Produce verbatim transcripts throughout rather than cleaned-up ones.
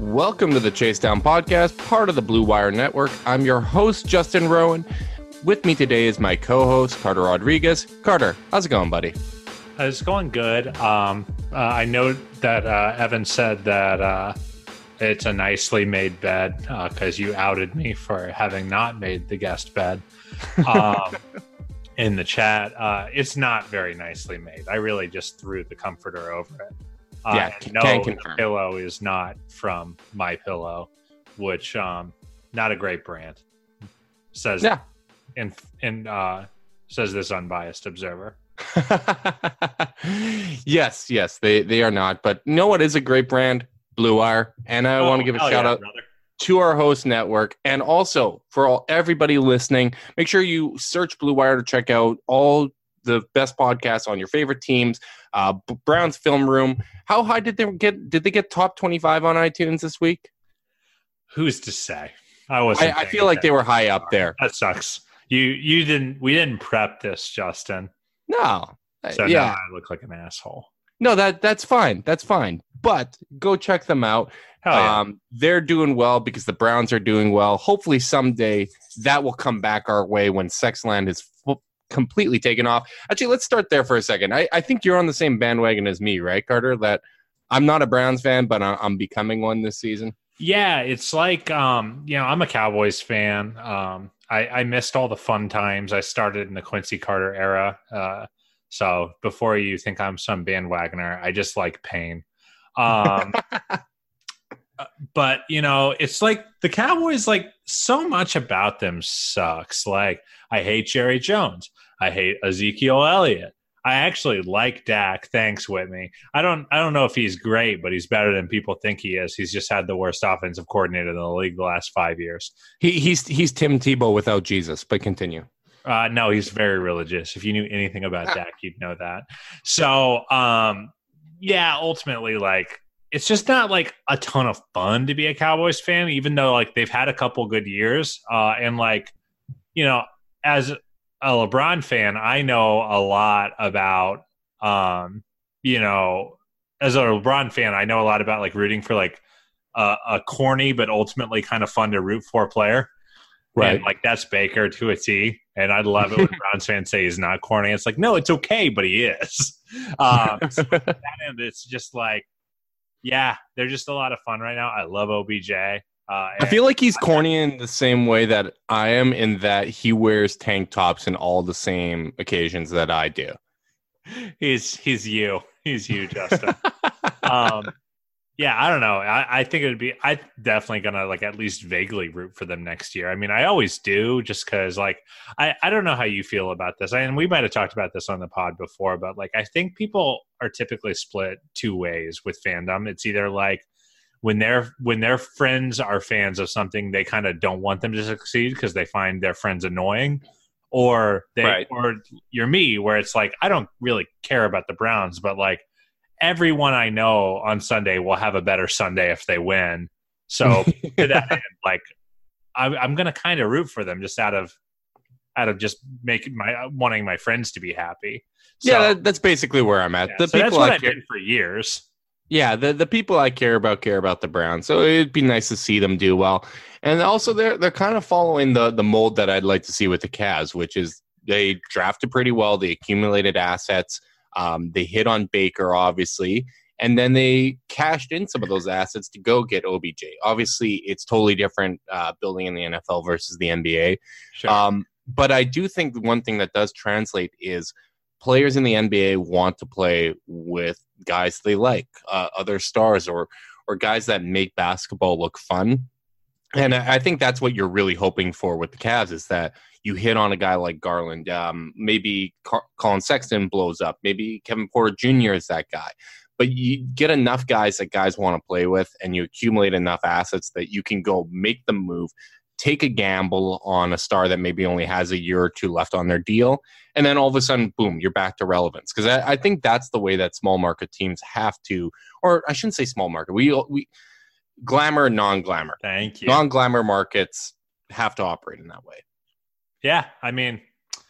Welcome to the Chase Down Podcast, part of the Blue Wire Network. I'm your host, Justin Rowan. With me today is my co-host, Carter Rodriguez. Carter, how's it going, buddy? It's going good. Um, uh, I know that uh, Evan said that uh, it's a nicely made bed because uh, you outed me for having not made the guest bed um, in the chat. Uh, it's not very nicely made. I really just threw the comforter over it. Uh, yeah, no, can the confirm. pillow is not from My Pillow, which um, not a great brand. Says yeah, and and uh, says this unbiased observer. yes, yes, they they are not. But you know what is a great brand? Blue Wire. And I Oh, want to give a hell shout yeah, out brother. to our host network, and also for all everybody listening. Make sure you search Blue Wire to check out all the best podcasts on your favorite teams. Uh, Browns Film Room. How high did they get? Did they get top twenty-five on iTunes this week? Who's to say? I wasn't. I, I feel like they were high up there. That sucks. You you didn't. We didn't prep this, Justin. No. So yeah. now I look like an asshole. No, that that's fine. That's fine. But go check them out. Hell yeah. Um, they're doing well because the Browns are doing well. Hopefully someday that will come back our way when Sexland is f- completely taken off. Actually, let's start there for a second. I, I think you're on the same bandwagon as me, right, Carter? That I'm not a Browns fan, but I, I'm becoming one this season. Yeah, it's like, um, you know, I'm a Cowboys fan. Um, I, I missed all the fun times. I started in the Quincy Carter era. Uh, so before you think I'm some bandwagoner, I just like pain. Um, but, you know, it's like the Cowboys, like so much about them sucks. Like, I hate Jerry Jones. I hate Ezekiel Elliott. I actually like Dak. Thanks, Whitney. I don't I don't know if he's great, but he's better than people think he is. He's just had the worst offensive coordinator in the league the last five years. He, he's he's Tim Tebow without Jesus, but continue. Uh, no, he's very religious. If you knew anything about Dak, you'd know that. So, um, yeah, ultimately, like, it's just not, like, a ton of fun to be a Cowboys fan, even though, like, they've had a couple good years. Uh, and, like, you know, as – a LeBron fan, I know a lot about, um, you know, as a LeBron fan, I know a lot about like rooting for like a, a corny but ultimately kind of fun to root for player. Right. And like that's Baker to a T. And I love it when Browns fans say he's not corny. It's like, no, it's okay, but he is. Um, so that end, it's just like, yeah, they're just a lot of fun right now. I love O B J. Uh, I feel like he's corny in the same way that I am, in that he wears tank tops in all the same occasions that I do. He's he's you. He's you, Justin. um, yeah, I don't know. I, I think it would be. I definitely gonna like at least vaguely root for them next year. I mean, I always do, just because like I I don't know how you feel about this. I, and we might have talked about this on the pod before, but like I think people are typically split two ways with fandom. It's either like when their when their friends are fans of something, they kind of don't want them to succeed because they find their friends annoying, or they right. or you're me, where it's like I don't really care about the Browns, but like everyone I know on Sunday will have a better Sunday if they win. So to that end, like I, I'm gonna kind of root for them just out of out of just making my wanting my friends to be happy. So, yeah, that, that's basically where I'm at. Yeah, the so people that's what I I've care- been for years. Yeah, the, the people I care about care about the Browns, so it'd be nice to see them do well. And also, they're they're kind of following the the mold that I'd like to see with the Cavs, which is they drafted pretty well, they accumulated assets, um, they hit on Baker, obviously, and then they cashed in some of those assets to go get O B J. Obviously, it's totally different uh, building in the N F L versus the N B A. Sure. Um, but I do think the one thing that does translate is players in the N B A want to play with guys they like, uh, other stars or or guys that make basketball look fun. And I I think that's what you're really hoping for with the Cavs, is that you hit on a guy like Garland. Um, maybe Car- Colin Sexton blows up. Maybe Kevin Porter Junior is that guy. But you get enough guys that guys want to play with, and you accumulate enough assets that you can go make the move, take a gamble on a star that maybe only has a year or two left on their deal, and then all of a sudden, boom, you're back to relevance. Because I, I think that's the way that small market teams have to, or I shouldn't say small market, we we glamour, non-glamour. Thank you. Non-glamour markets have to operate in that way. Yeah, I mean,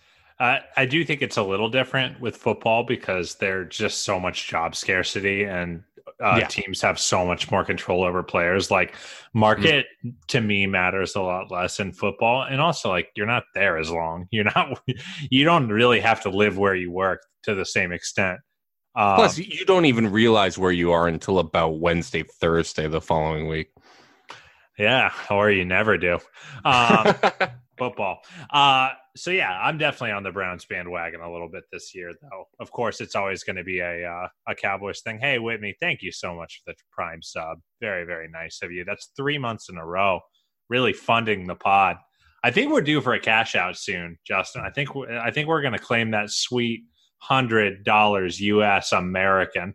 uh, I do think it's a little different with football because there's just so much job scarcity, and uh, Yeah. teams have so much more control over players. Like market mm-hmm. to me matters a lot less in football. And also like, you're not there as long. You're not, you don't really have to live where you work to the same extent. Um, Plus, you don't even realize where you are until about Wednesday, Thursday the following week. Yeah, or you never do. Um, football. Uh, so, yeah, I'm definitely on the Browns bandwagon a little bit this year, though. Of course, it's always going to be a uh, a Cowboys thing. Hey, Whitney, thank you so much for the Prime sub. Very, very nice of you. That's three months in a row, really funding the pod. I think we're due for a cash out soon, Justin. I think I think we're going to claim that sweet hundred dollars U S American,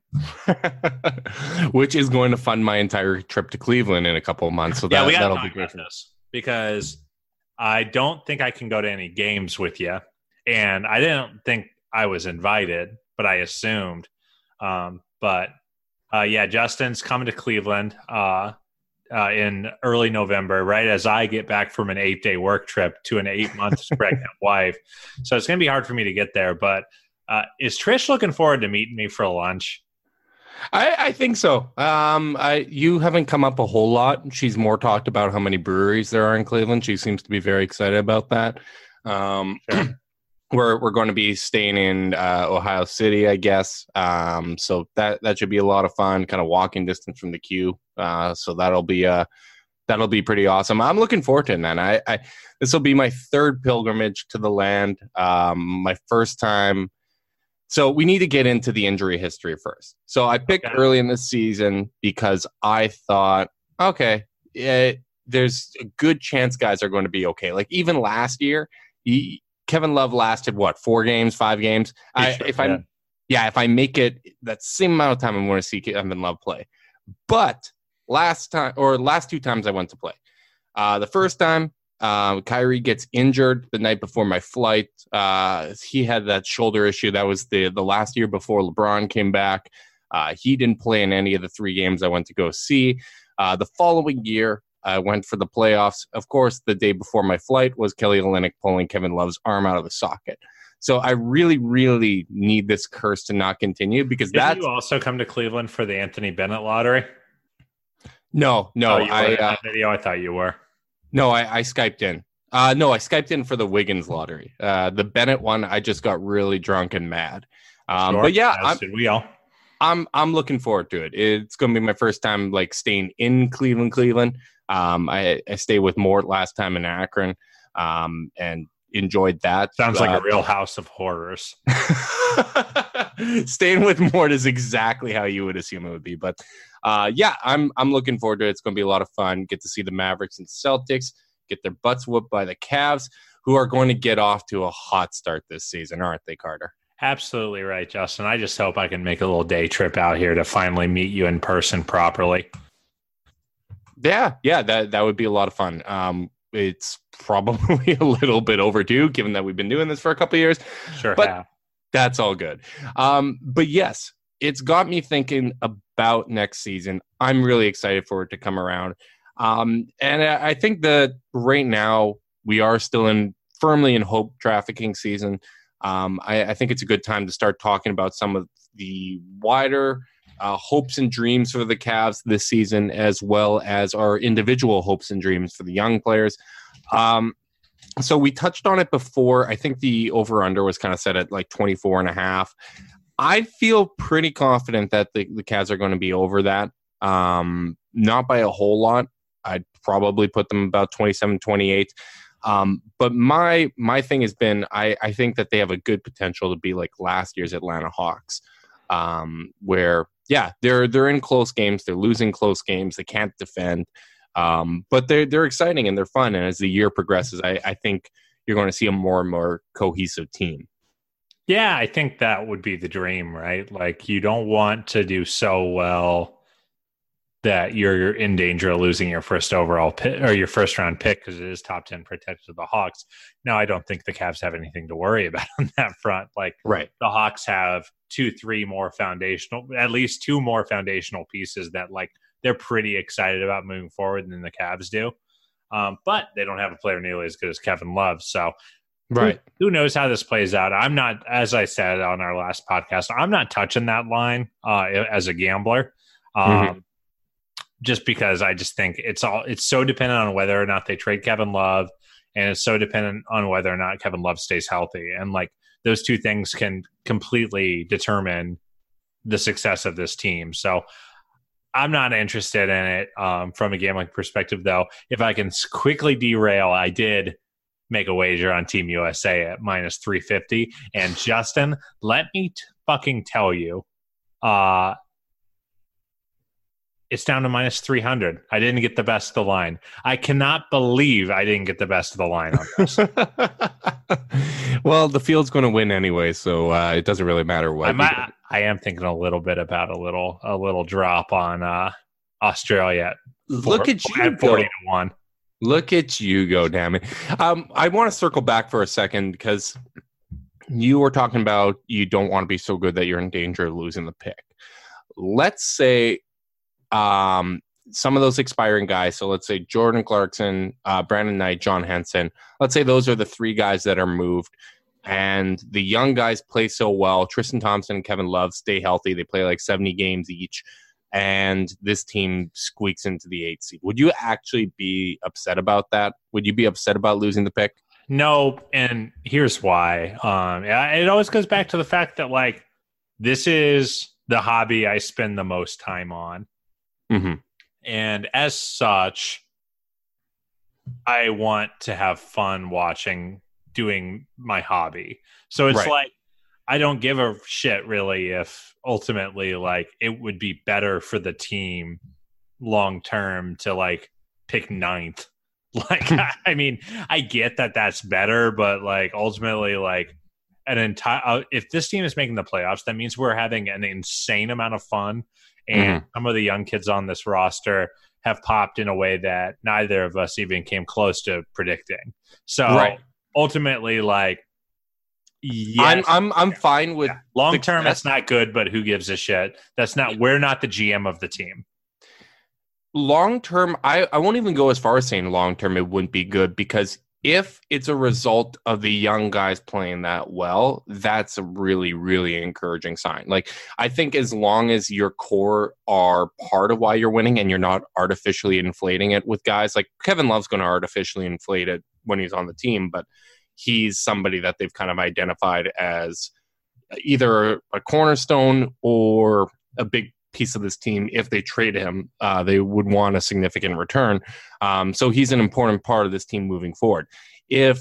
which is going to fund my entire trip to Cleveland in a couple of months. So that, yeah, we that'll talk be great about this because I don't think I can go to any games with you, and I didn't think I was invited, but I assumed. Um, but uh, yeah, Justin's coming to Cleveland uh, uh, in early November, right as I get back from an eight-day work trip to an eight-month pregnant wife. So it's going to be hard for me to get there, but. Uh, is Trish looking forward to meeting me for lunch? I, I think so. Um, I you haven't come up a whole lot. She's more talked about how many breweries there are in Cleveland. She seems to be very excited about that. Um, sure. we're we're going to be staying in uh, Ohio City, I guess. Um, so that that should be a lot of fun. Kind of walking distance from the queue. Uh, so that'll be uh that'll be pretty awesome. I'm looking forward to it, man. I, I this will be my third pilgrimage to the land. Um, my first time. So we need to get into the injury history first. So I picked okay. early in the season because I thought, okay, it, there's a good chance guys are going to be okay. Like even last year, he, Kevin Love lasted what four games, five games. I, sure, if I, yeah. yeah, if I make it that same amount of time, I'm going to see Kevin Love play. But last time or last two times I went to play, uh, the first time. Uh, Kyrie gets injured the night before my flight. Uh, he had that shoulder issue. That was the, the last year before LeBron came back. Uh, he didn't play in any of the three games I went to go see. Uh, the following year, I went for the playoffs. Of course, the day before my flight was Kelly Olynyk pulling Kevin Love's arm out of the socket. So I really, really need this curse to not continue because Didn't that's... you also come to Cleveland for the Anthony Bennett lottery? No, no. Oh, you were I, in uh, that video? I thought you were. No, I, I Skyped in. Uh, no, I Skyped in for the Wiggins lottery. Uh, the Bennett one, I just got really drunk and mad. Um, sure. But yeah, As did we all. I'm I'm looking forward to it. It's going to be my first time like staying in Cleveland, Cleveland. Um, I, I stayed with Mort last time in Akron, um, and enjoyed that. Sounds uh, like a real house of horrors. Staying with Mort is exactly how you would assume it would be. But uh, yeah, I'm I'm looking forward to it. It's going to be a lot of fun. Get to see the Mavericks and Celtics. Get their butts whooped by the Cavs, who are going to get off to a hot start this season, aren't they, Carter? Absolutely right, Justin. I just hope I can make a little day trip out here to finally meet you in person properly. Yeah, yeah, that, that would be a lot of fun. Um, it's probably a little bit overdue, given that we've been doing this for a couple of years. Sure but have. That's all good. Um, but yes, it's got me thinking about next season. I'm really excited for it to come around. Um, and I think that right now we are still in firmly in hope trafficking season. Um, I, I think it's a good time to start talking about some of the wider uh, hopes and dreams for the Cavs this season, as well as our individual hopes and dreams for the young players. Um, so we touched on it before. I think the over-under was kind of set at like twenty-four and a half. I feel pretty confident that the, the Cavs are going to be over that. Um, not by a whole lot. I'd probably put them about twenty-seven, twenty-eight. Um, but my my thing has been, I, I think that they have a good potential to be like last year's Atlanta Hawks, um, where, yeah, they're they're in close games. They're losing close games. They can't defend. Um, but they're, they're exciting and they're fun. And as the year progresses, I, I think you're going to see a more and more cohesive team. Yeah, I think that would be the dream, right? Like you don't want to do so well that you're in danger of losing your first overall pick or your first round pick because it is top ten protected of the Hawks. Now, I don't think the Cavs have anything to worry about on that front. Like right. The Hawks have two, three more foundational, at least two more foundational pieces that like they're pretty excited about moving forward than the Cavs do. Um, but they don't have a player nearly as good as Kevin Love. So right. Who, who knows how this plays out? I'm not, as I said on our last podcast, I'm not touching that line uh, as a gambler. Um, Mm-hmm. Just because I just think it's all it's so dependent on whether or not they trade Kevin Love, and it's so dependent on whether or not Kevin Love stays healthy. And like those two things can completely determine the success of this team. So I'm not interested in it um, from a gambling perspective, though. If I can quickly derail, I did make a wager on Team U S A at minus three fifty. And Justin, let me t- fucking tell you, uh, it's down to minus three hundred. I didn't get the best of the line. I cannot believe I didn't get the best of the line on this. Well, the field's going to win anyway, so uh, it doesn't really matter what. I, might, I am thinking a little bit about a little a little drop on uh, Australia. Look at you at forty go. to one. Look at you go, damn it. Um, I want to circle back for a second because you were talking about you don't want to be so good that you're in danger of losing the pick. Let's say um, some of those expiring guys, so let's say Jordan Clarkson, uh, Brandon Knight, John Henson, let's say those are the three guys that are moved, and the young guys play so well. Tristan Thompson and Kevin Love stay healthy. They play like seventy games each, and this team squeaks into the eighth seed. Would you actually be upset about that? Would you be upset about losing the pick? No, and here's why. Um, it always goes back to the fact that, like, this is the hobby I spend the most time on. Mm-hmm. And as such, I want to have fun watching, doing my hobby. So it's Right. like, I don't give a shit really if ultimately, like, it would be better for the team long term to like pick ninth. Like, I mean, I get that that's better, but like ultimately, like an entire uh, if this team is making the playoffs, that means we're having an insane amount of fun, and Mhm. some of the young kids on this roster have popped in a way that neither of us even came close to predicting. So Right. ultimately, like, yes, I'm I'm I'm fine with yeah. long term, success. it's not good, but who gives a shit? That's not. We're not the G M of the team. long term. I, I won't even go as far as saying long term it wouldn't be good, because if it's a result of the young guys playing that well, that's a really, really encouraging sign. Like, I think as long as your core are part of why you're winning and you're not artificially inflating it with guys like Kevin Love's going to artificially inflate it when he's on the team, but he's somebody that they've kind of identified as either a cornerstone or a big piece of this team. If they trade him, uh, they would want a significant return. Um, so he's an important part of this team moving forward. If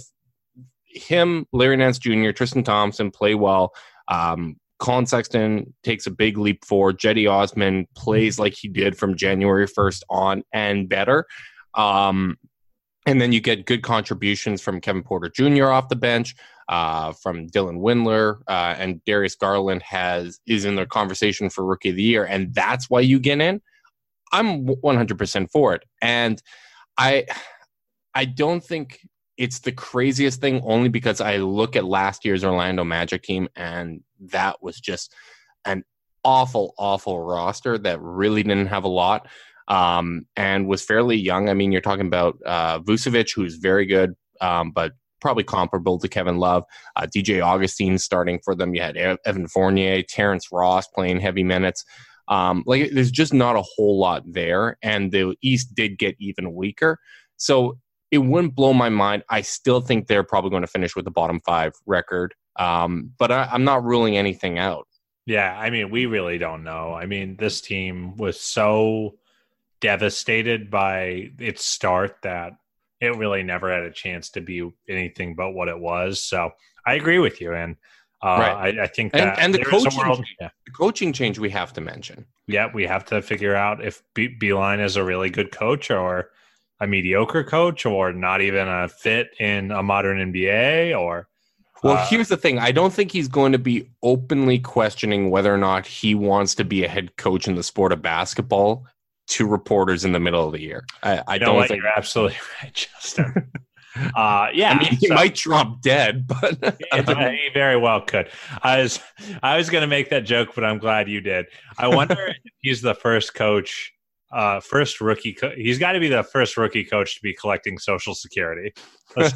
him, Larry Nance Junior, Tristan Thompson play well, um, Colin Sexton takes a big leap forward, Jetty Osman plays like he did from January first on and better, um, and then you get good contributions from Kevin Porter Junior off the bench, uh, from Dylan Windler, uh, and Darius Garland has is in the conversation for Rookie of the Year, and that's why you get in. I'm one hundred percent for it, and I I don't think it's the craziest thing, only because I look at last year's Orlando Magic team, and that was just an awful, awful roster that really didn't have a lot. Um, and was fairly young. I mean, you're talking about uh, Vucevic, who's very good, um, but probably comparable to Kevin Love. Uh, D J Augustine starting for them. You had Evan Fournier, Terrence Ross playing heavy minutes. Um, like, there's just not a whole lot there, and the East did get even weaker. So it wouldn't blow my mind. I still think they're probably going to finish with the bottom five record, um, but I, I'm not ruling anything out. Yeah, I mean, we really don't know. I mean, this team was so devastated by its start that it really never had a chance to be anything but what it was. So I agree with you, and uh, Right. I, I think And, that and the there is a coaching, world. Yeah. the coaching change we have to mention. yeah, we have to figure out if B- Beeline is a really good coach or a mediocre coach or not even a fit in a modern N B A. Or Well, uh, here's the thing. I don't think he's going to be openly questioning whether or not he wants to be a head coach in the sport of basketball to reporters in the middle of the year. I, I you know don't what? think. You're absolutely right, Justin. uh, yeah, I mean, he so- might drop dead, but Yeah, he very well could. I was I was going to make that joke, but I'm glad you did. I wonder if he's the first coach, uh, first rookie. Co- he's got to be the first rookie coach to be collecting Social Security. Let's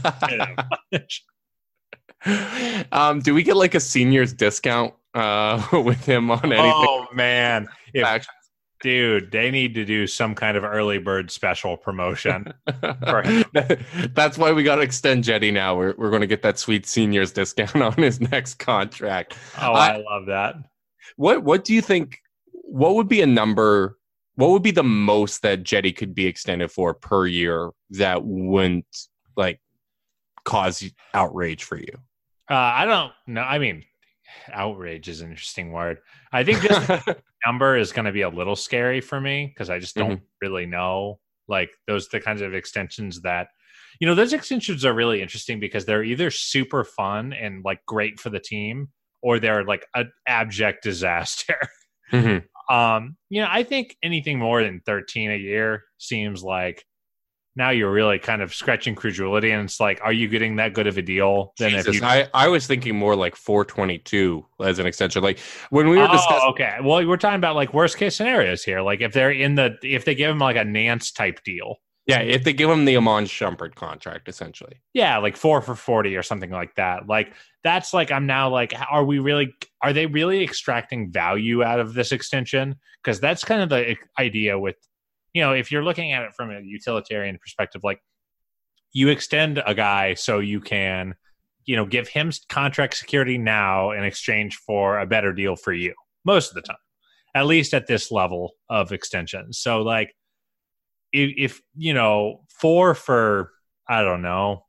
um, do we get like a seniors discount uh, with him on anything? oh man, if, Dude, they need to do some kind of early bird special promotion for him. That's why we got to extend Jetty now. We're we're going to get that sweet seniors discount on his next contract. Oh, I, I love that. What what do you think? What would be a number? What would be the most that Jetty could be extended for per year that wouldn't like cause outrage for you? Uh, I don't know. I mean, outrage is an interesting word. I think just the number is going to be a little scary for me because I just don't mm-hmm. really know. Like those, the kinds of extensions that, you know, those extensions are really interesting because they're either super fun and like great for the team, or they're like an abject disaster. Mm-hmm. Um, you know, I think anything more than thirteen a year seems like now you're really kind of scratching credulity, and it's like, are you getting that good of a deal? Then Jesus, if you, I, I was thinking more like four twenty-two as an extension. Like when we were oh, discussing, okay. Well, we're talking about like worst case scenarios here. Like if they're in the, if they give him like a Nance type deal. Yeah, if they give him the Amon Shumpert contract, essentially. Yeah, like four for forty or something like that. Like that's like, I'm now like, are we really, are they really extracting value out of this extension? Because that's kind of the idea with, you know, if you're looking at it from a utilitarian perspective, like you extend a guy so you can, you know, give him contract security now in exchange for a better deal for you most of the time, at least at this level of extension. So like if, if you know, four for, I don't know,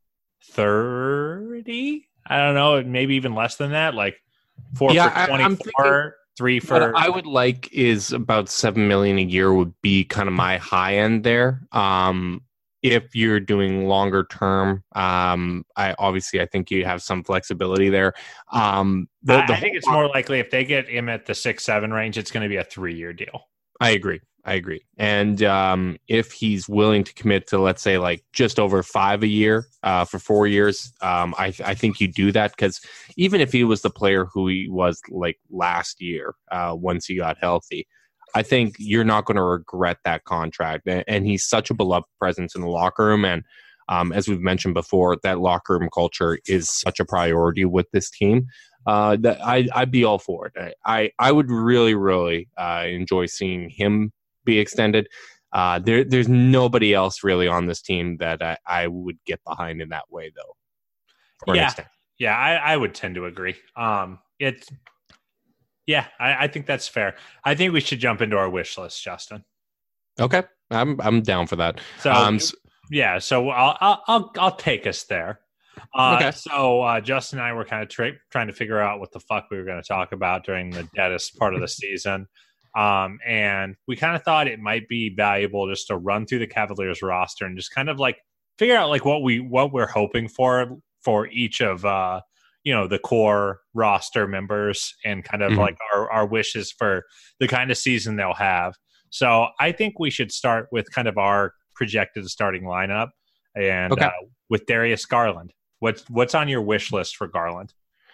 thirty, I don't know, maybe even less than that, like four yeah, for twenty-four. Three for what I would like is about seven million a year would be kind of my high end there. Um, if you're doing longer term, um, I obviously I think you have some flexibility there. Um, the, the I think it's more likely if they get him at the six seven range, it's going to be a three year deal. I agree. I agree. And um, if he's willing to commit to, let's say, like just over five a year uh, for four years, um, I, I think you do that because even if he was the player who he was like last year, uh, once he got healthy, I think you're not going to regret that contract. And, and he's such a beloved presence in the locker room. And um, as we've mentioned before, that locker room culture is such a priority with this team. Uh, that I, I'd be all for it. I, I would really, really uh, enjoy seeing him be extended. Uh, there, there's nobody else really on this team that I, I would get behind in that way, though. Yeah, yeah, I, I would tend to agree. Um, it's yeah, I, I think that's fair. I think we should jump into our wish list, Justin. Okay, I'm I'm down for that. So um, yeah, so I'll I'll I'll, I'll take us there. Uh, okay. So uh, Justin and I were kind of tra- trying to figure out what the fuck we were going to talk about during the deadest part of the season. Um, and we kind of thought it might be valuable just to run through the Cavaliers roster and just kind of like figure out like what we, what we're hoping for, for each of, uh, you know, the core roster members and kind of mm-hmm. like our, our wishes for the kind of season they'll have. So I think we should start with kind of our projected starting lineup and okay. uh, with Darius Garland. What's, what's on your wish list for Garland?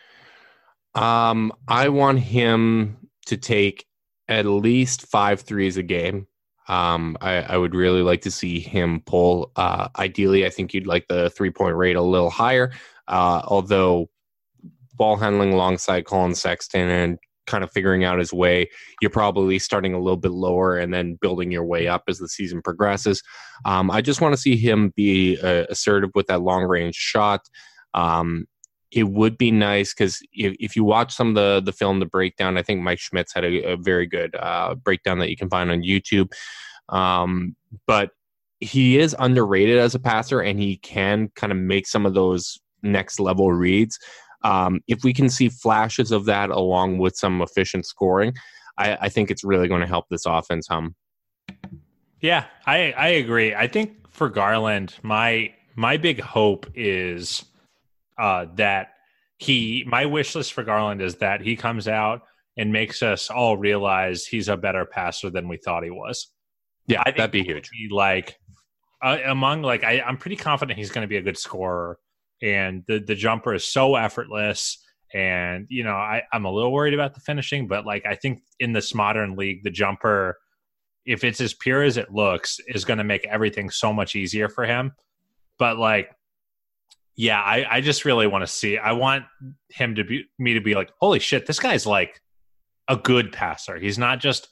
Um, I want him to take at least five threes a game. Um, I, I would really like to see him pull. Uh, ideally, I think you'd like the three-point rate a little higher, uh, although ball handling alongside Colin Sexton and kind of figuring out his way, you're probably starting a little bit lower and then building your way up as the season progresses. Um, I just want to see him be uh, assertive with that long-range shot. Um, It would be nice because if, if you watch some of the, the film, the breakdown, I think Mike Schmitz had a, a very good uh, breakdown that you can find on YouTube. Um, but he is underrated as a passer, and he can kind of make some of those next level reads. Um, if we can see flashes of that along with some efficient scoring, I, I think it's really going to help this offense hum. Yeah, I, I agree. I think for Garland, my my big hope is uh, that he, my wish list for Garland is that he comes out and makes us all realize he's a better passer than we thought he was. Yeah, I think that'd be huge. Be like uh, among like I, I'm pretty confident he's going to be a good scorer, and the the jumper is so effortless. And you know, I, I'm a little worried about the finishing, but like I think in this modern league, the jumper, if it's as pure as it looks, is going to make everything so much easier for him. But like, yeah, I, I just really want to see. I want him to be me to be like, holy shit, this guy's like a good passer. He's not just,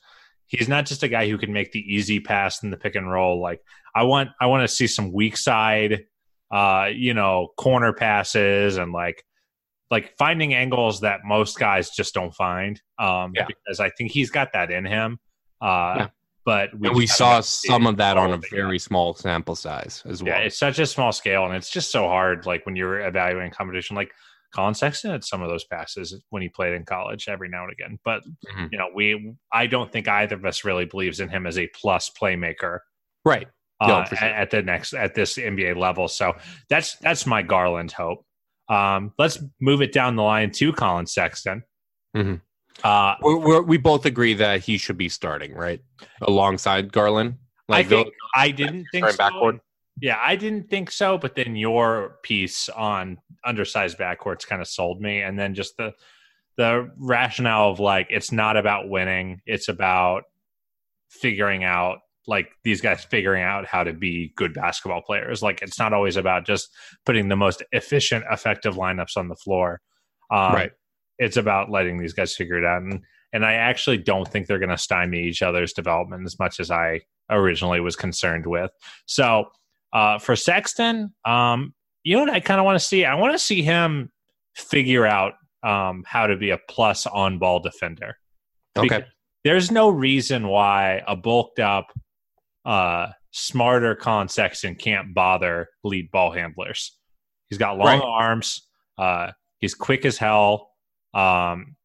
he's not just a guy who can make the easy pass in the pick and roll. Like I want, I want to see some weak side, uh, you know, corner passes and like, like finding angles that most guys just don't find. Um, Yeah. because I think he's got that in him. Uh, Yeah. But we, and we saw some of that on a thing. very small sample size as well. Yeah, it's such a small scale, and it's just so hard. Like when you're evaluating competition, like Colin Sexton had some of those passes when he played in college every now and again. But Mm-hmm. you know, we I don't think either of us really believes in him as a plus playmaker, Right? uh, No, for sure. at, at the next at this N B A level. So that's that's my Garland hope. Um, let's move it down the line to Colin Sexton. Mm-hmm. Uh, We're, we're, we both agree that he should be starting, right, alongside Garland. I think those- I didn't think so. backcourt. Yeah, I didn't think so. But then your piece on undersized backcourts kind of sold me, and then just the the rationale of like it's not about winning; it's about figuring out like these guys figuring out how to be good basketball players. Like it's not always about just putting the most efficient, effective lineups on the floor. Um, Right. It's about letting these guys figure it out. And and I actually don't think they're going to stymie each other's development as much as I originally was concerned with. So uh, for Sexton, um, you know what I kind of want to see? I want to see him figure out um, how to be a plus on ball defender. Okay. Because there's no reason why a bulked up, uh, smarter Colin Sexton can't bother lead ball handlers. He's got long Right. arms. Uh, he's quick as hell. Um,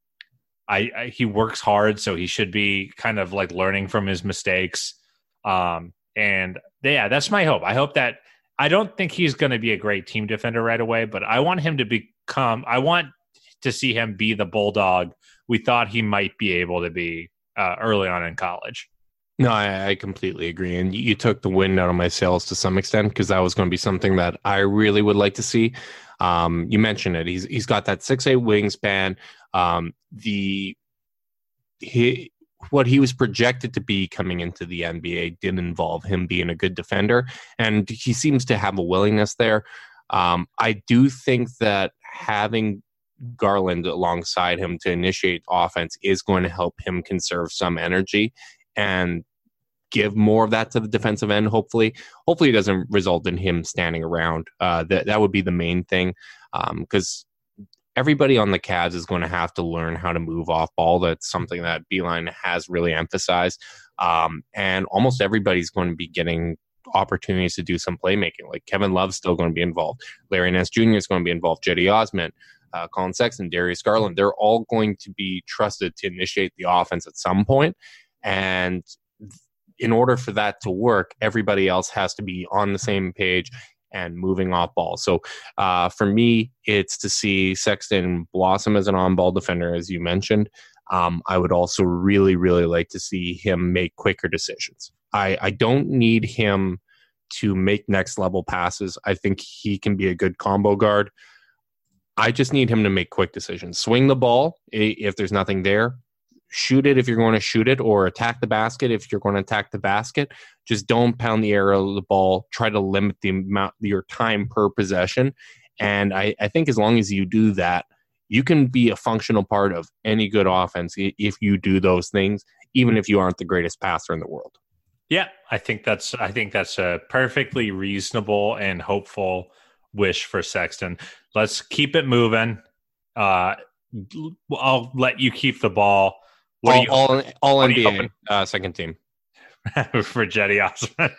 I, I he works hard, so he should be kind of like learning from his mistakes. Um, and yeah, that's my hope. I hope that I don't think he's going to be a great team defender right away, but I want him to become. I want to see him be the bulldog we thought he might be able to be uh, early on in college. No, I, I completely agree. And you, you took the wind out of my sails to some extent because that was going to be something that I really would like to see. Um, you mentioned it. He's he's got that six eight wingspan. Um, the he what he was projected to be coming into the N B A did involve him being a good defender, and he seems to have a willingness there. Um, I do think that having Garland alongside him to initiate offense is going to help him conserve some energy and give more of that to the defensive end. Hopefully, hopefully it doesn't result in him standing around. Uh, that that would be the main thing, because um, everybody on the Cavs is going to have to learn how to move off ball. That's something that Beeline has really emphasized, um, and almost everybody's going to be getting opportunities to do some playmaking. Like Kevin Love's still going to be involved. Larry Nance Junior is going to be involved. Jetty Osman, uh, Colin Sexton, Darius Garland. They're all going to be trusted to initiate the offense at some point, and in order for that to work, everybody else has to be on the same page and moving off ball. So uh, for me, it's to see Sexton blossom as an on-ball defender, as you mentioned. Um, I would also really, really like to see him make quicker decisions. I, I don't need him to make next-level passes. I think he can be a good combo guard. I just need him to make quick decisions. Swing the ball if there's nothing there. Shoot it if you're going to shoot it, or attack the basket if you're going to attack the basket. Just don't pound the air out of the ball. Try to limit the amount, your time per possession. And I, I think as long as you do that, you can be a functional part of any good offense if you do those things, even if you aren't the greatest passer in the world. Yeah, I think that's I think that's a perfectly reasonable and hopeful wish for Sexton. Let's keep it moving. Uh, I'll let you keep the ball. What all, are you all, all what N B A, are you uh, second team. for Jetty Osman?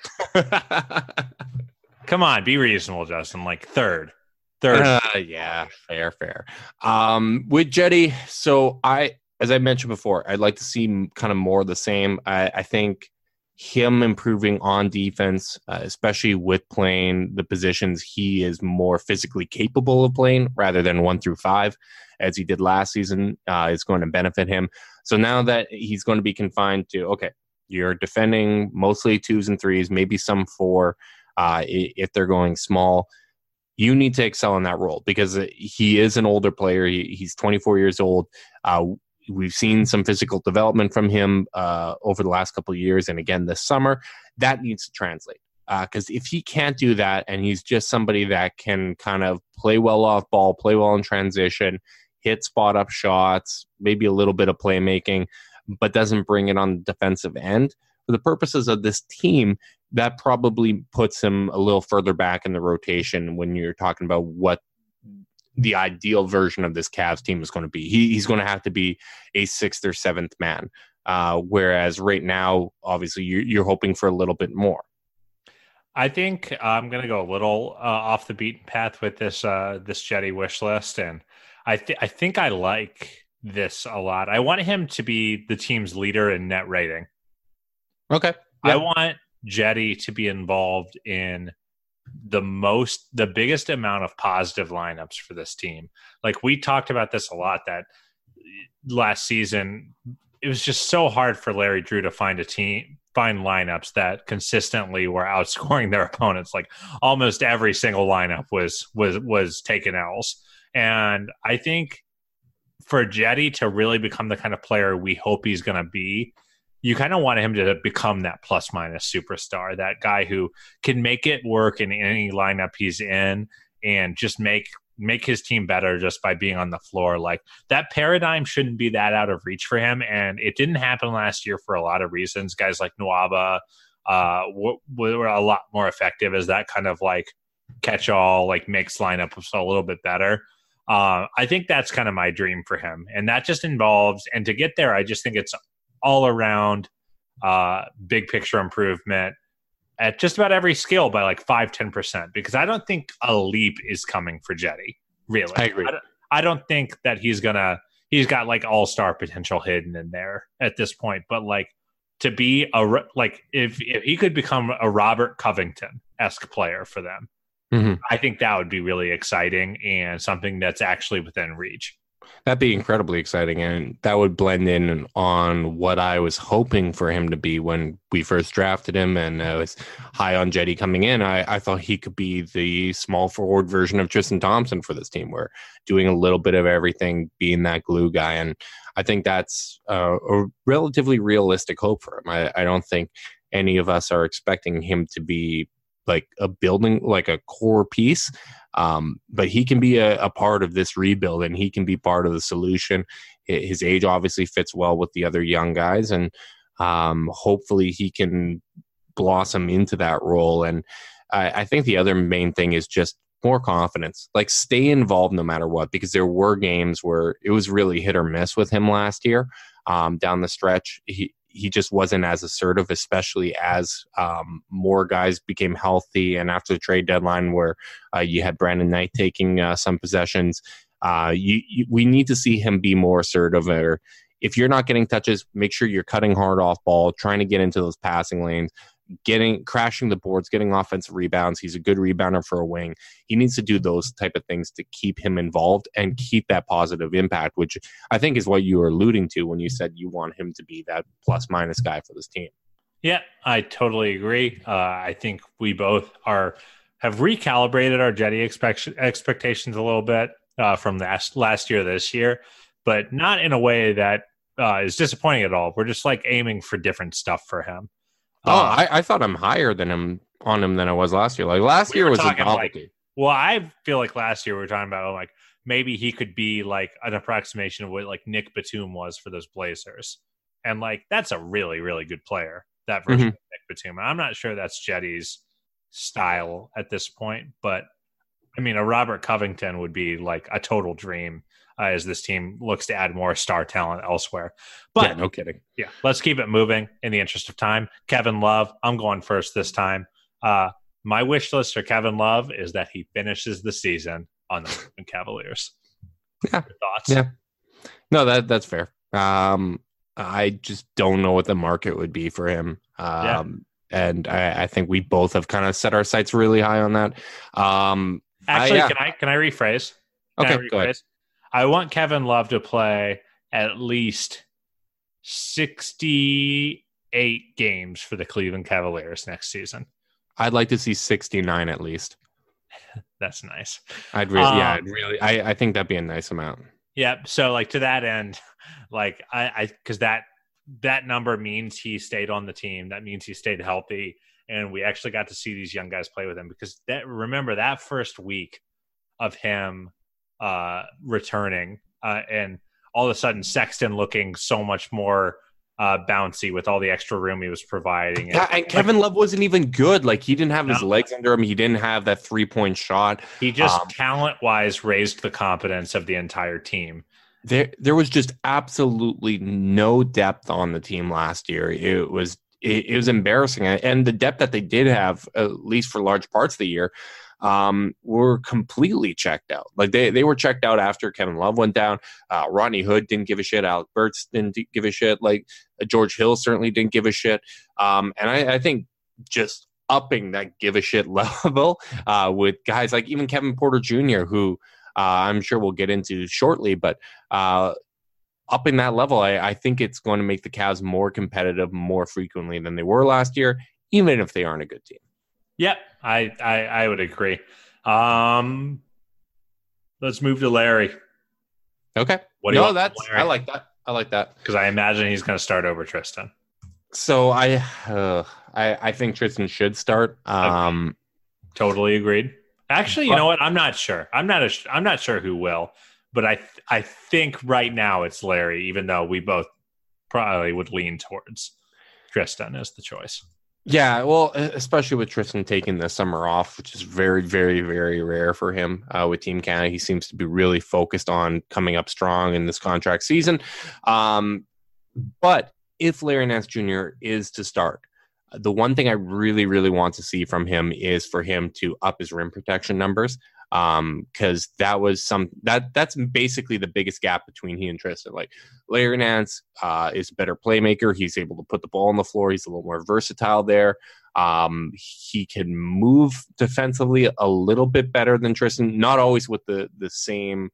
Come on, be reasonable, Justin. Like third, third. Uh, yeah, fair, fair. Um, with Jetty, so I, as I mentioned before, I'd like to see kind of more of the same. I, I think him improving on defense, uh, especially with playing the positions he is more physically capable of playing rather than one through five, as he did last season, uh, is going to benefit him. So now that he's going to be confined to, okay, you're defending mostly twos and threes, maybe some four, uh, if they're going small. You need to excel in that role because he is an older player. He, he's twenty-four years old. Uh, we've seen some physical development from him uh, over the last couple of years, and again this summer. That needs to translate because uh, if he can't do that, and he's just somebody that can kind of play well off ball, play well in transition, hit spot up shots, maybe a little bit of playmaking, but but doesn't bring it on the defensive end. For the purposes of this team, that probably puts him a little further back in the rotation when you're talking about what the ideal version of this Cavs team is going to be. He, he's going to have to be a sixth or seventh man. Uh, whereas right now, obviously, you're, you're hoping for a little bit more. I think I'm going to go a little uh, off the beaten path with this uh, this Jetty wish list, and I th- I think I like this a lot. I want him to be the team's leader in net rating. Okay, I want Jetty to be involved in the most, the biggest amount of positive lineups for this team. Like we talked about this a lot, that last season it was just so hard for Larry Drew to find a team, find lineups that consistently were outscoring their opponents. Like almost every single lineup was was was taking L's. And I think for Jetty to really become the kind of player we hope he's going to be, you kind of want him to become that plus minus superstar, that guy who can make it work in any lineup he's in and just make make his team better just by being on the floor. Like that paradigm shouldn't be that out of reach for him. And it didn't happen last year for a lot of reasons. Guys like Nwaba uh, w- were a lot more effective as that kind of like catch all, like makes lineups a little bit better. Uh, I think that's kind of my dream for him. And that just involves, and to get there, I just think it's all around uh, big picture improvement at just about every skill by like five, ten percent, because I don't think a leap is coming for Jetty. Really. I agree. I don't, I don't think that he's going to, he's got like all-star potential hidden in there at this point, but like to be a, like if, if he could become a Robert Covington-esque player for them, mm-hmm. I think that would be really exciting and something that's actually within reach. That'd be incredibly exciting, and that would blend in on what I was hoping for him to be when we first drafted him, and I was high on Jetty coming in. I, I thought he could be the small forward version of Tristan Thompson for this team, where doing a little bit of everything, being that glue guy, and I think that's uh, a relatively realistic hope for him. I, I don't think any of us are expecting him to be like a building, like a core piece. Um, but he can be a, a part of this rebuild, and he can be part of the solution. His age obviously fits well with the other young guys, and um, hopefully he can blossom into that role. And I, I think the other main thing is just more confidence. Like stay involved no matter what, because there were games where it was really hit or miss with him last year. Um, down the stretch, he he just wasn't as assertive, especially as um, more guys became healthy. And after the trade deadline, where uh, you had Brandon Knight taking uh, some possessions, uh, you, you, we need to see him be more assertive. Or if you're not getting touches, make sure you're cutting hard off ball, trying to get into those passing lanes, getting crashing the boards, getting offensive rebounds. He's a good rebounder for a wing. He needs to do those type of things to keep him involved and keep that positive impact, which I think is what you were alluding to when you said you want him to be that plus minus guy for this team. Yeah, I totally agree. Uh, I think we both are have recalibrated our Jetty expect- expectations a little bit uh, from last last year, this year, but not in a way that uh, is disappointing at all. We're just like aiming for different stuff for him. Oh, uh, I, I thought I'm higher than him on him than I was last year. Like last we year was a novelty. Like, well, I feel like last year we were talking about like maybe he could be like an approximation of what like Nick Batum was for those Blazers, and like that's a really really good player, that version mm-hmm. of Nick Batum. And I'm not sure that's Jetty's style at this point, but I mean a Robert Covington would be like a total dream. Uh, as this team looks to add more star talent elsewhere. But yeah, no kidding. Yeah, let's keep it moving in the interest of time. Kevin Love, I'm going first this time. Uh, my wish list for Kevin Love is that he finishes the season on the Cleveland Cavaliers. Yeah. Your thoughts? Yeah. No, that that's fair. Um, I just don't know what the market would be for him. Um, yeah. And I, I think we both have kind of set our sights really high on that. Um, Actually, I, yeah. can I can I rephrase? Can okay, I rephrase? Go ahead. I want Kevin Love to play at least sixty-eight games for the Cleveland Cavaliers next season. I'd like to see sixty-nine at least. That's nice. I'd really, um, yeah, I'd really, I, I think that'd be a nice amount. Yeah. So like to that end, like I, I, because that that number means he stayed on the team. That means he stayed healthy, and we actually got to see these young guys play with him. Because that remember that first week of him uh returning uh and all of a sudden Sexton looking so much more uh, bouncy with all the extra room he was providing. Yeah, and Kevin like, Love wasn't even good. Like, he didn't have his no. legs under him. He didn't have that three-point shot. He just, um, talent-wise, raised the competence of the entire team. There, there was just absolutely no depth on the team last year. It was, it, it was embarrassing, and the depth that they did have, at least for large parts of the year, um, were completely checked out. Like they, they were checked out after Kevin Love went down. Uh, Rodney Hood didn't give a shit. Alec Burks didn't give a shit. Like uh, George Hill certainly didn't give a shit. Um, and I, I think just upping that give a shit level uh, with guys like even Kevin Porter Junior, who uh, I'm sure we'll get into shortly, but uh, upping that level, I, I think it's going to make the Cavs more competitive more frequently than they were last year, even if they aren't a good team. Yep, I, I I would agree. Um, let's move to Larry. Okay. What do no, you that's I like that. I like that because I imagine he's going to start over Tristan. So I, uh, I I think Tristan should start. Um, okay. Totally agreed. Actually, you but, know what? I'm not sure. I'm not a, I'm not sure who will, but I I think right now it's Larry. Even though we both probably would lean towards Tristan as the choice. Yeah, well, especially with Tristan taking the summer off, which is very, very, very rare for him uh, with Team Canada. He seems to be really focused on coming up strong in this contract season. Um, but if Larry Nance Junior is to start, the one thing I really, really want to see from him is for him to up his rim protection numbers. Um, because that was some that that's basically the biggest gap between he and Tristan. Like Larry Nance uh, is a better playmaker. He's able to put the ball on the floor. He's a little more versatile there. Um, he can move defensively a little bit better than Tristan. Not always with the the same.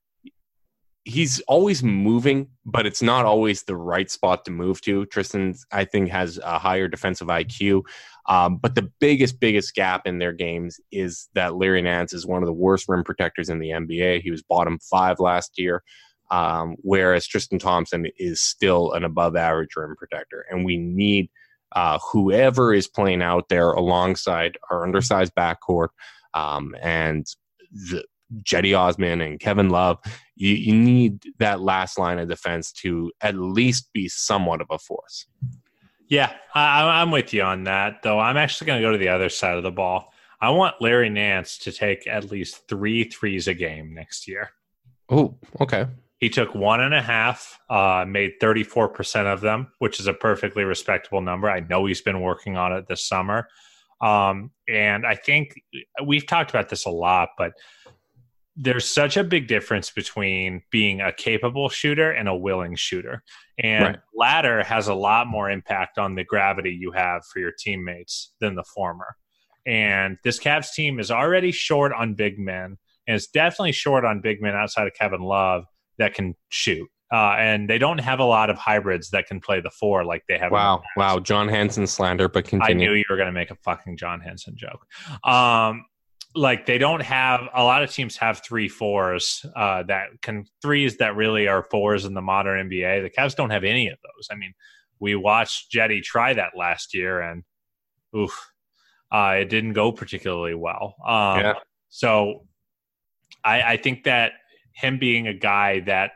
He's always moving, but it's not always the right spot to move to. Tristan, I think, has a higher defensive I Q. Um, but the biggest, biggest gap in their games is that Larry Nance is one of the worst rim protectors in the N B A. He was bottom five last year, um, whereas Tristan Thompson is still an above-average rim protector. And we need uh, whoever is playing out there alongside our undersized backcourt um, and the Jetty Osman and Kevin Love, you, you need that last line of defense to at least be somewhat of a force. Yeah, I, I'm with you on that, though. I'm actually going to go to the other side of the ball. I want Larry Nance to take at least three threes a game next year. Oh, okay. He took one and a half, uh, made thirty-four percent of them, which is a perfectly respectable number. I know he's been working on it this summer. Um, and I think we've talked about this a lot, but there's such a big difference between being a capable shooter and a willing shooter. And right. latter has a lot more impact on the gravity you have for your teammates than the former. And this Cavs team is already short on big men, and it's definitely short on big men outside of Kevin Love that can shoot. Uh, and they don't have a lot of hybrids that can play the four like they have. Wow. Wow. John Henson slander, but continue. I knew you were going to make a fucking John Henson joke. Um, Like they don't have a lot of teams have three fours uh, that can threes that really are fours in the modern N B A. The Cavs don't have any of those. I mean, we watched Jetty try that last year, and oof, uh, it didn't go particularly well. Um, yeah. So I, I think that him being a guy that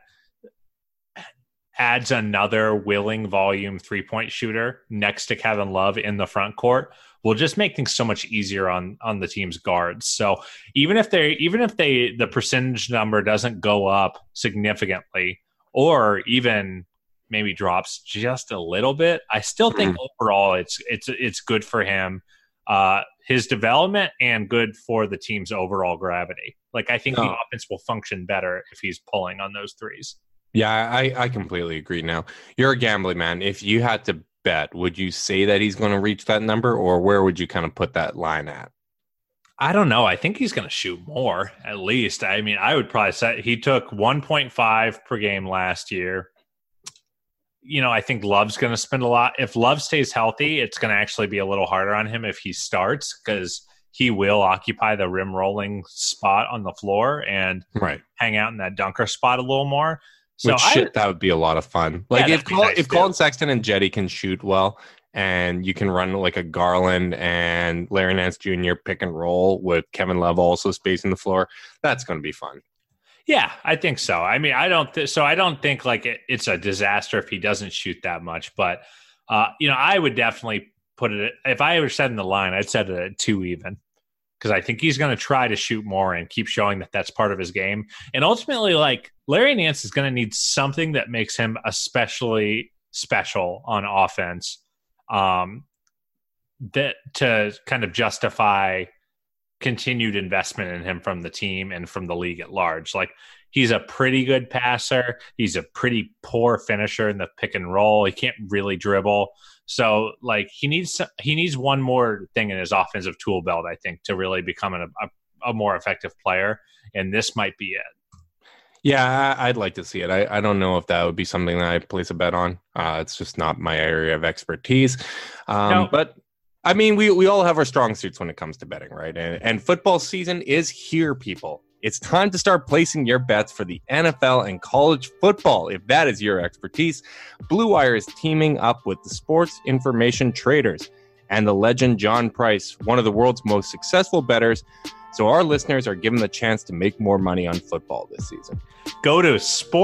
adds another willing volume three point shooter next to Kevin Love in the front court will just make things so much easier on on the team's guards. So even if they even if they the percentage number doesn't go up significantly or even maybe drops just a little bit, I still think mm. overall it's it's it's good for him, uh, his development, and good for the team's overall gravity. Like I think no. the offense will function better if he's pulling on those threes. Yeah, I, I completely agree now. You're a gambling man. If you had to bet, would you say that he's going to reach that number, or where would you kind of put that line at? I don't know. I think he's going to shoot more, at least. I mean, I would probably say he took one point five per game last year. You know, I think Love's going to spend a lot. If Love stays healthy, it's going to actually be a little harder on him if he starts, because he will occupy the rim rolling spot on the floor and right. hang out in that dunker spot a little more. So Which shit, I, that would be a lot of fun. Like yeah, if Col- nice if too. Colin Sexton and Jetty can shoot well, and you can run like a Garland and Larry Nance Junior pick and roll with Kevin Love also spacing the floor, that's going to be fun. Yeah, I think so. I mean, I don't. Th- so I don't think like it, it's a disaster if he doesn't shoot that much. But uh, you know, I would definitely put it. If I ever set in the line, I'd set it at two even because I think he's going to try to shoot more and keep showing that that's part of his game. And ultimately, like Larry Nance is going to need something that makes him especially special on offense, um, that to kind of justify continued investment in him from the team and from the league at large. Like he's a pretty good passer. He's a pretty poor finisher in the pick and roll. He can't really dribble. So like he needs, he needs one more thing in his offensive tool belt, I think, to really become a, a, a more effective player. And this might be it. Yeah, I'd like to see it. I, I don't know if that would be something that I place a bet on. Uh, it's just not my area of expertise. Um, no. But I mean, we, we all have our strong suits when it comes to betting, right? And, and football season is here, people. It's time to start placing your bets for the N F L and college football. If that is your expertise, Blue Wire is teaming up with the Sports Information Traders and the legend John Price, one of the world's most successful bettors. So our listeners are given the chance to make more money on football this season. Go to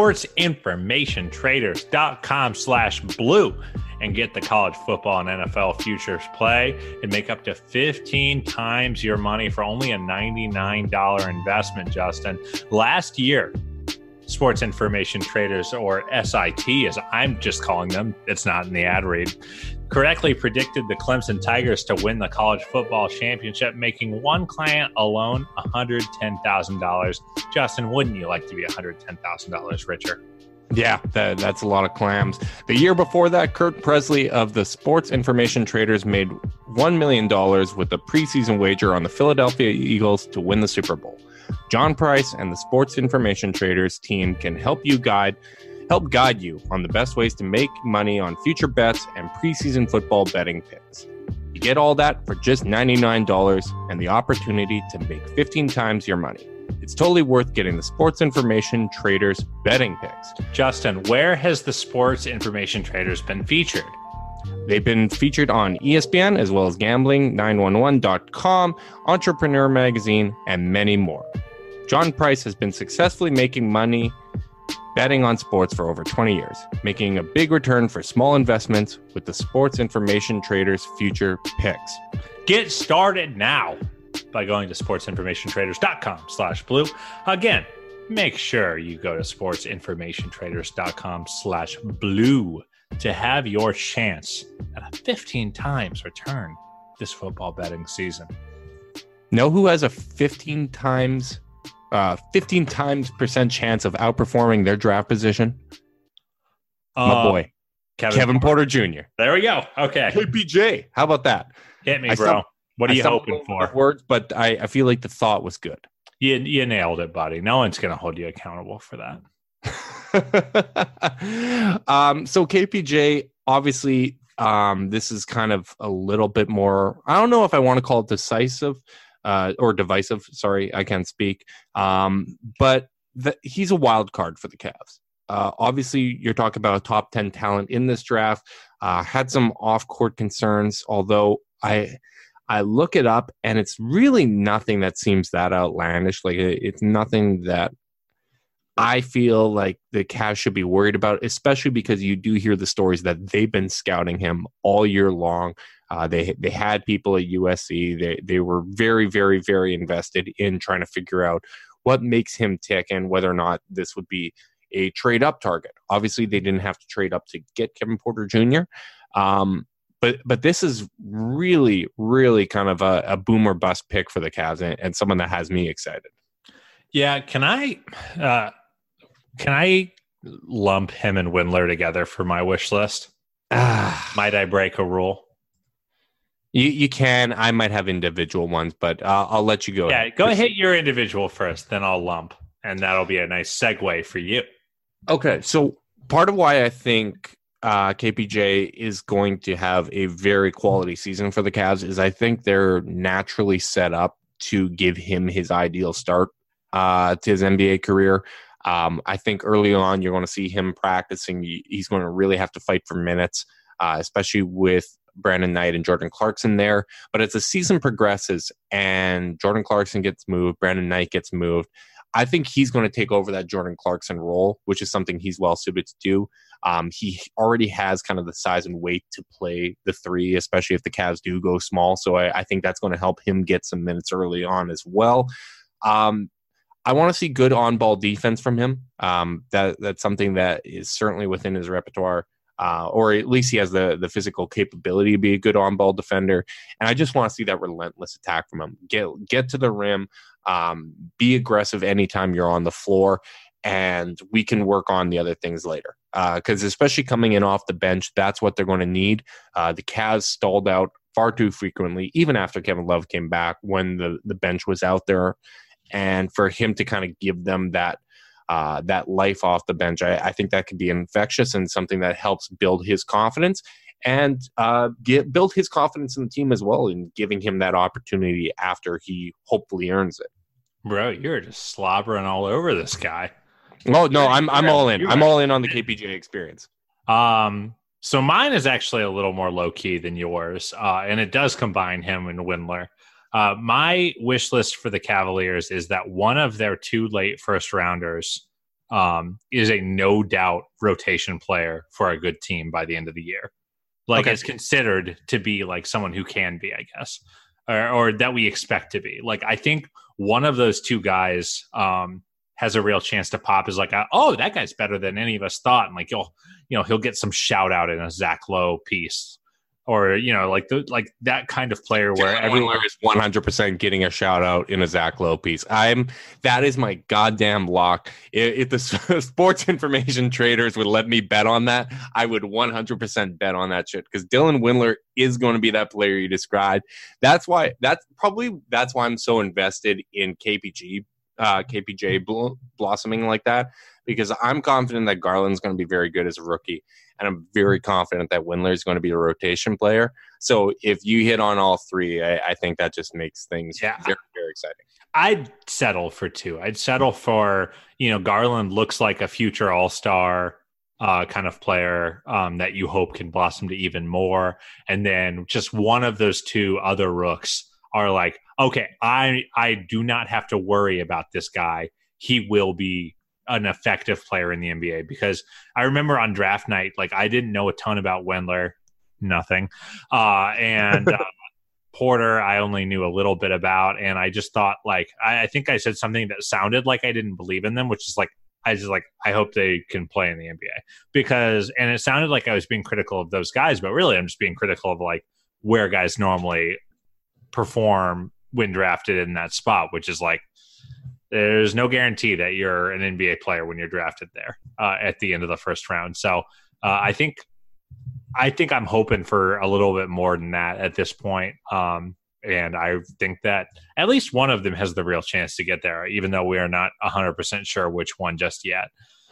sportsinformationtraders.com slash blue and get the college football and N F L futures play and make up to fifteen times your money for only a ninety-nine dollars investment, Justin. Last year, Sports Information Traders, or S I T as I'm just calling them, it's not in the ad read, correctly predicted the Clemson Tigers to win the college football championship, making one client alone one hundred ten thousand dollars. Justin, wouldn't you like to be one hundred ten thousand dollars richer? Yeah, that, that's a lot of clams. The year before that, Kurt Presley of the Sports Information Traders made one million dollars with a preseason wager on the Philadelphia Eagles to win the Super Bowl. John Price and the Sports Information Traders team can help you guide help guide you on the best ways to make money on future bets and preseason football betting picks. You get all that for just ninety-nine dollars and the opportunity to make fifteen times your money. It's totally worth getting the Sports Information Traders betting picks. Justin, where has the Sports Information Traders been featured? They've been featured on E S P N as well as gambling nine one one dot com, Entrepreneur Magazine, and many more. John Price has been successfully making money betting on sports for over twenty years, making a big return for small investments with the Sports Information Traders future picks. Get started now by going to sportsinformationtraders.com slash blue. Again, make sure you go to sportsinformationtraders.com slash blue to have your chance at a fifteen times return this football betting season. Know who has a fifteen times uh, fifteen times percent chance of outperforming their draft position? Uh, My boy, Kevin, Kevin Porter Junior There we go. Okay. K P J. How about that? Hit me, I bro. Stum- what are you hoping for? Words, but I, I feel like the thought was good. You, you nailed it, buddy. No one's going to hold you accountable for that. um, so K P J, obviously, um, this is kind of a little bit more, I don't know if I want to call it decisive uh, or divisive. Sorry, I can't speak. Um, but the, he's a wild card for the Cavs. Uh, obviously, you're talking about a top ten talent in this draft. Uh, had some off-court concerns, although I... I look it up, and it's really nothing that seems that outlandish. Like, it's nothing that I feel like the Cavs should be worried about, especially because you do hear the stories that they've been scouting him all year long. Uh, they they had people at U S C. They they were very, very, very invested in trying to figure out what makes him tick and whether or not this would be a trade-up target. Obviously, they didn't have to trade up to get Kevin Porter Junior Um But but this is really, really kind of a, a boom or bust pick for the Cavs and, and someone that has me excited. Yeah, can I uh, can I lump him and Windler together for my wish list? Might I break a rule? You you can. I might have individual ones, but uh, I'll let you go. Yeah, ahead. go hit your individual first, then I'll lump, and that'll be a nice segue for you. Okay, so part of why I think Uh, K P J is going to have a very quality season for the Cavs is I think they're naturally set up to give him his ideal start uh, to his N B A career. Um, I think early on you're going to see him practicing. He's going to really have to fight for minutes, uh, especially with Brandon Knight and Jordan Clarkson there. But as the season progresses and Jordan Clarkson gets moved, Brandon Knight gets moved, I think he's going to take over that Jordan Clarkson role, which is something he's well suited to do. Um, he already has kind of the size and weight to play the three, especially if the Cavs do go small. So I, I think that's going to help him get some minutes early on as well. Um, I want to see good on-ball defense from him. Um, that that's something that is certainly within his repertoire. Uh, or at least he has the the physical capability to be a good on-ball defender. And I just want to see that relentless attack from him. Get get to the rim, um, be aggressive anytime you're on the floor, and we can work on the other things later. Because uh, especially coming in off the bench, that's what they're going to need. Uh, the Cavs stalled out far too frequently, even after Kevin Love came back, when the, the bench was out there. And for him to kind of give them that Uh, that life off the bench, I, I think that could be infectious and something that helps build his confidence and uh, get build his confidence in the team as well, in giving him that opportunity after he hopefully earns it. Bro, you're just slobbering all over this guy. Oh no, I'm I'm all in. I'm all in on the K P J experience. Um, so mine is actually a little more low key than yours, uh, and it does combine him and Windler. Uh, my wish list for the Cavaliers is that one of their two late first rounders um, is a no doubt rotation player for a good team by the end of the year. Like okay. It's considered to be like someone who can be, I guess, or, or that we expect to be. Like, I think one of those two guys um, has a real chance to pop is like, oh, that guy's better than any of us thought. And like, you'll, you know, he'll get some shout out in a Zach Lowe piece. Or, you know, like the, like that kind of player where Jalen everyone is one hundred percent getting a shout out in a Zach Lowe piece. I'm that is my goddamn lock. If, if the sports information traders would let me bet on that, I would one hundred percent bet on that shit, because Dylan Windler is going to be that player you described. That's why that's probably that's why I'm so invested in K P G, uh, K P J bl- blossoming like that, because I'm confident that Garland's going to be very good as a rookie. And I'm very confident that Windler is going to be a rotation player. So if you hit on all three, I, I think that just makes things yeah. very, very exciting. I'd settle for two. I'd settle for, you know, Garland looks like a future all-star uh, kind of player um, that you hope can blossom to even more. And then just one of those two other rooks are like, okay, I I do not have to worry about this guy. He will be an effective player in the N B A, because I remember on draft night, like I didn't know a ton about Windler, nothing. Uh, and uh, Porter, I only knew a little bit about. And I just thought like, I, I think I said something that sounded like I didn't believe in them, which is like, I just like, I hope they can play in the N B A, because, and it sounded like I was being critical of those guys, but really I'm just being critical of like where guys normally perform when drafted in that spot, which is like, there's no guarantee that you're an N B A player when you're drafted there uh, at the end of the first round. So uh, I think I think I'm hoping for a little bit more than that at this point. Um, and I think that at least one of them has the real chance to get there, even though we are not one hundred percent sure which one just yet.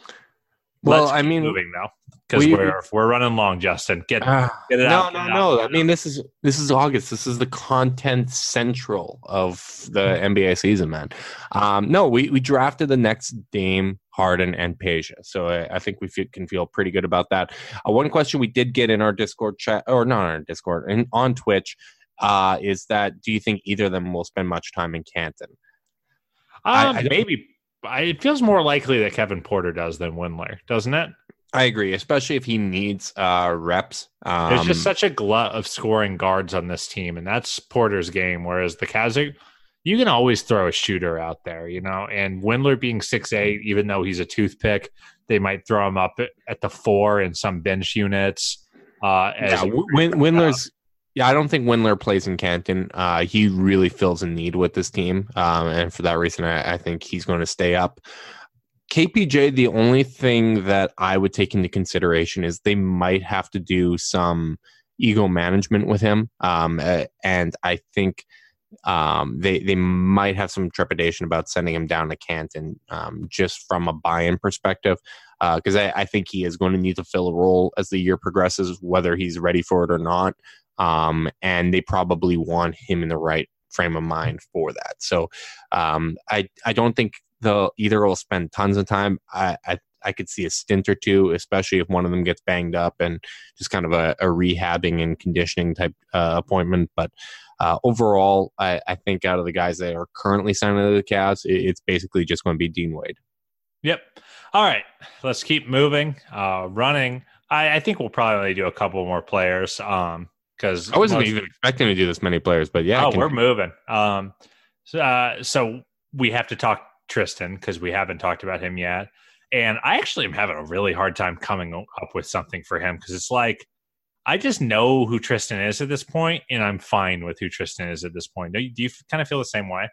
Well, Let's I keep mean, moving though, because we, we're we're running long, Justin. Get, uh, get it no, out. No, no, no, no. I mean, this is this is August. This is the content central of the N B A season, man. Um, no, we we drafted the next Dame, Harden, and Peja, so I, I think we feel, can feel pretty good about that. Uh, one question we did get in our Discord chat, or not on our Discord, and on Twitch, uh, is that do you think either of them will spend much time in Canton? Um, I, I maybe. It feels more likely that Kevin Porter does than Windler, doesn't it? I agree, especially if he needs uh, reps. Um, There's just such a glut of scoring guards on this team, and that's Porter's game. Whereas the Cavs, you can always throw a shooter out there, you know. And Windler being six eight, even though he's a toothpick, they might throw him up at the four in some bench units. Uh, as yeah, Win- Windler's. Yeah, I don't think Windler plays in Canton. Uh, he really fills a need with this team, um, and for that reason, I, I think he's going to stay up. K P J, the only thing that I would take into consideration is they might have to do some ego management with him, um, uh, and I think um, they they might have some trepidation about sending him down to Canton, um, just from a buy-in perspective, because uh, I, I think he is going to need to fill a role as the year progresses, whether he's ready for it or not. Um, and they probably want him in the right frame of mind for that. So um, I I don't think they'll either will spend tons of time. I, I I could see a stint or two, especially if one of them gets banged up and just kind of a, a rehabbing and conditioning type uh, appointment. But uh, overall, I, I think out of the guys that are currently signed to the Cavs, it, it's basically just going to be Dean Wade. Yep. All right, let's keep moving. Uh, running. I, I think we'll probably do a couple more players. Um, because I wasn't most, even expecting to do this many players, but yeah. Oh, we're moving. Um, so, uh, so we have to talk Tristan because we haven't talked about him yet. And I actually am having a really hard time coming up with something for him because it's like I just know who Tristan is at this point, and I'm fine with who Tristan is at this point. Do you, do you kind of feel the same way?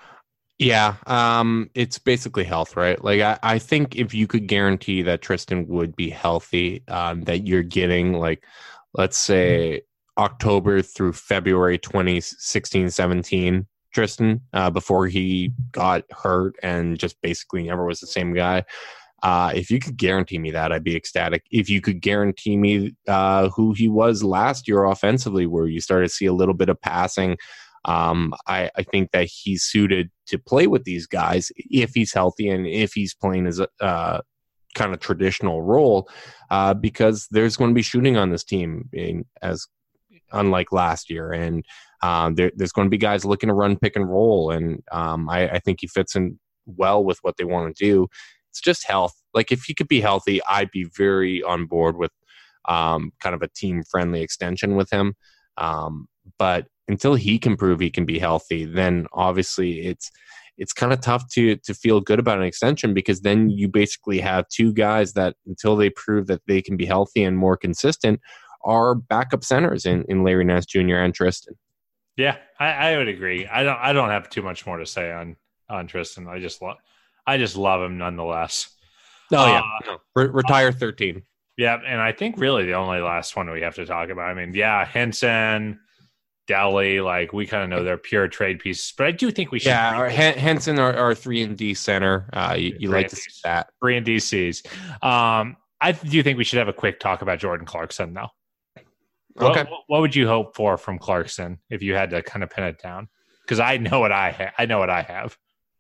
Yeah, um, it's basically health, right? Like I, I think if you could guarantee that Tristan would be healthy, um, that you're getting like, let's say October through February twenty sixteen seventeen Tristan, uh, before he got hurt and just basically never was the same guy. Uh, if you could guarantee me that, I'd be ecstatic. If you could guarantee me uh, who he was last year offensively, where you started to see a little bit of passing, um, I, I think that he's suited to play with these guys if he's healthy and if he's playing his uh, kind of traditional role, uh, because there's going to be shooting on this team in, as unlike last year. And um, there, there's going to be guys looking to run pick and roll. And um, I, I think he fits in well with what they want to do. It's just health. Like if he could be healthy, I'd be very on board with um, kind of a team friendly extension with him. Um, but until he can prove he can be healthy, then obviously it's it's kind of tough to to feel good about an extension, because then you basically have two guys that until they prove that they can be healthy and more consistent are backup centers in, in Larry Nance Junior and Tristan. Yeah, I, I would agree. I don't I don't have too much more to say on on Tristan. I just love I just love him nonetheless. Oh yeah, uh, no. Re- retire thirteen. Yeah, and I think really the only last one we have to talk about. I mean, yeah, Henson, Dowley, like we kind of know they're pure trade pieces, but I do think we should. Yeah, our, H- Henson, our, our three and D center. Uh, you, you like to see that three and D Cs. Um, I do think we should have a quick talk about Jordan Clarkson, though. Okay, what, what would you hope for from Clarkson if you had to kind of pin it down? Because I know what I ha- I know what I have.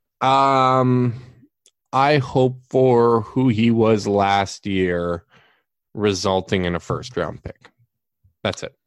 Um, I hope for who he was last year, resulting in a first round pick. That's it.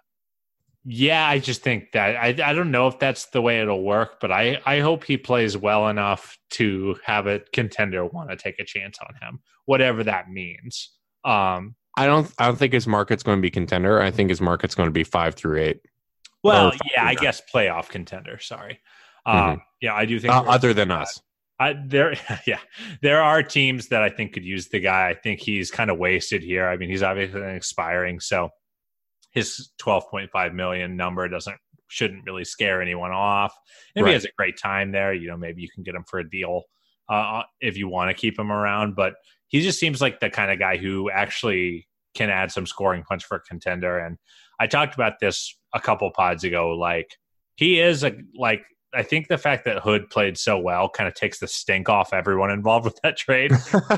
Yeah, I just think that I I don't know if that's the way it'll work, but I, I hope he plays well enough to have a contender want to take a chance on him, whatever that means. Um, I don't I don't think his market's going to be contender. I think his market's going to be five through eight. Well, yeah, I guess playoff contender. Sorry. Um, mm-hmm. Yeah, I do think uh, other than us. I, there, yeah, there are teams that I think could use the guy. I think he's kind of wasted here. I mean, he's obviously expiring, so his twelve point five million number doesn't shouldn't really scare anyone off. If right. he has a great time there, you know, maybe you can get him for a deal uh, if you want to keep him around. But he just seems like the kind of guy who actually can add some scoring punch for a contender. And I talked about this a couple pods ago. Like he is a like. I think the fact that Hood played so well kind of takes the stink off everyone involved with that trade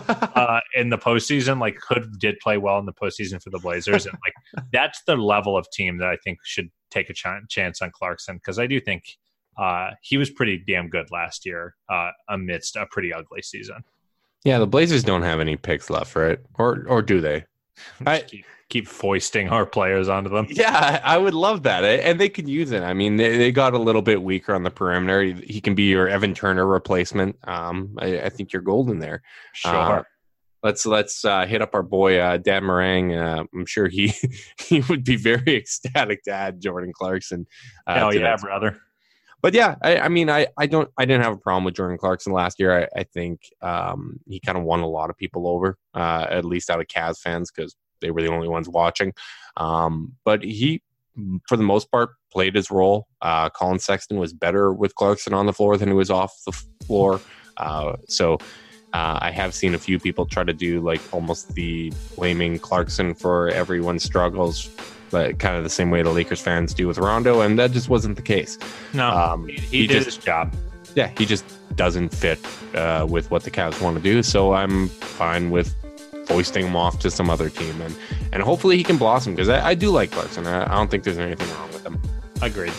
uh, in the postseason. Like Hood did play well in the postseason for the Blazers. And like, that's the level of team that I think should take a ch- chance on Clarkson. Cause I do think uh, he was pretty damn good last year uh, amidst a pretty ugly season. Yeah. The Blazers don't have any picks left, right? Or, or do they? I keep, keep foisting our players onto them. Yeah, I would love that. And they could use it. I mean, they, they got a little bit weaker on the perimeter. He can be your Evan Turner replacement. Um, I, I think you're golden there. Sure. Uh, let's let's uh, hit up our boy, uh, Dan Marang. Uh, I'm sure he he would be very ecstatic to add Jordan Clarkson. Uh, Hell yeah, that. brother. But yeah, I, I mean, I, I don't, I didn't have a problem with Jordan Clarkson last year. I, I think um, he kind of won a lot of people over, uh, at least out of Cavs fans, because they were the only ones watching. Um, but he, for the most part, played his role. Uh, Colin Sexton was better with Clarkson on the floor than he was off the floor. Uh, so uh, I have seen a few people try to do like almost the blaming Clarkson for everyone's struggles, but kind of the same way the Lakers fans do with Rondo, and that just wasn't the case. No, um, he, he, he did just, his job. Yeah, he just doesn't fit uh, with what the Cavs want to do, so I'm fine with foisting him off to some other team, and, and hopefully he can blossom, because I, I do like Clarkson. I, I don't think there's anything wrong with him. Agreed.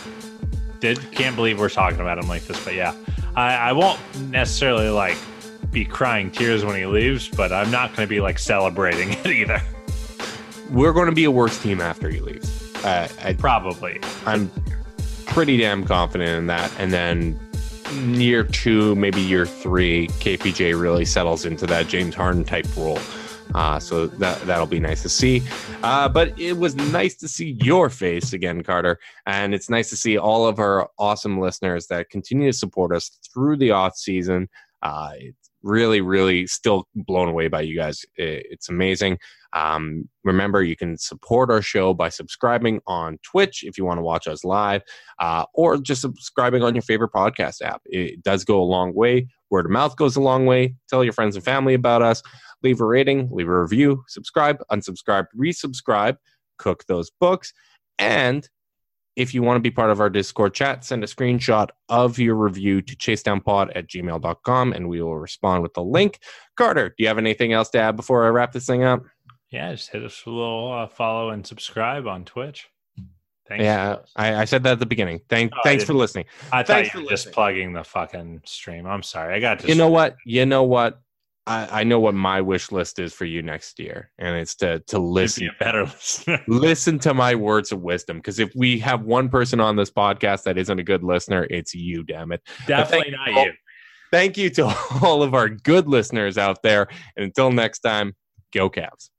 Did can't believe we're talking about him like this, but yeah, I, I won't necessarily like be crying tears when he leaves, but I'm not going to be like celebrating it either. We're going to be a worse team after he leaves. Uh, I, Probably. I'm pretty damn confident in that. And then year two, maybe year three, K P J really settles into that James Harden type role. Uh, so that, that'll be nice to see. Uh, but it was nice to see your face again, Carter. And it's nice to see all of our awesome listeners that continue to support us through the off season. Uh, it's really, really still blown away by you guys. It, it's amazing. Um, remember, you can support our show by subscribing on Twitch if you want to watch us live, uh, or just subscribing on your favorite podcast app. It does go a long way. Word of mouth goes a long way. Tell your friends and family about us. Leave a rating, leave a review, subscribe, unsubscribe, resubscribe, cook those books. And if you want to be part of our Discord chat, send a screenshot of your review to chasedownpod at gmail dot com, and we will respond with the link. Carter, do you have anything else to add before I wrap this thing up? Yeah, just hit us with a little uh, follow and subscribe on Twitch. Thanks. Yeah, I, I said that at the beginning. Thank, oh, thanks for listening. I thanks thought you for were just listening. plugging the fucking stream. I'm sorry. I got to. You know what? You know what? I, I know what my wish list is for you next year, and it's to to listen, be a better listener. listen to my words of wisdom. Because if we have one person on this podcast that isn't a good listener, it's you. Damn it! Definitely not all, you. Thank you to all of our good listeners out there, and until next time, go Cavs.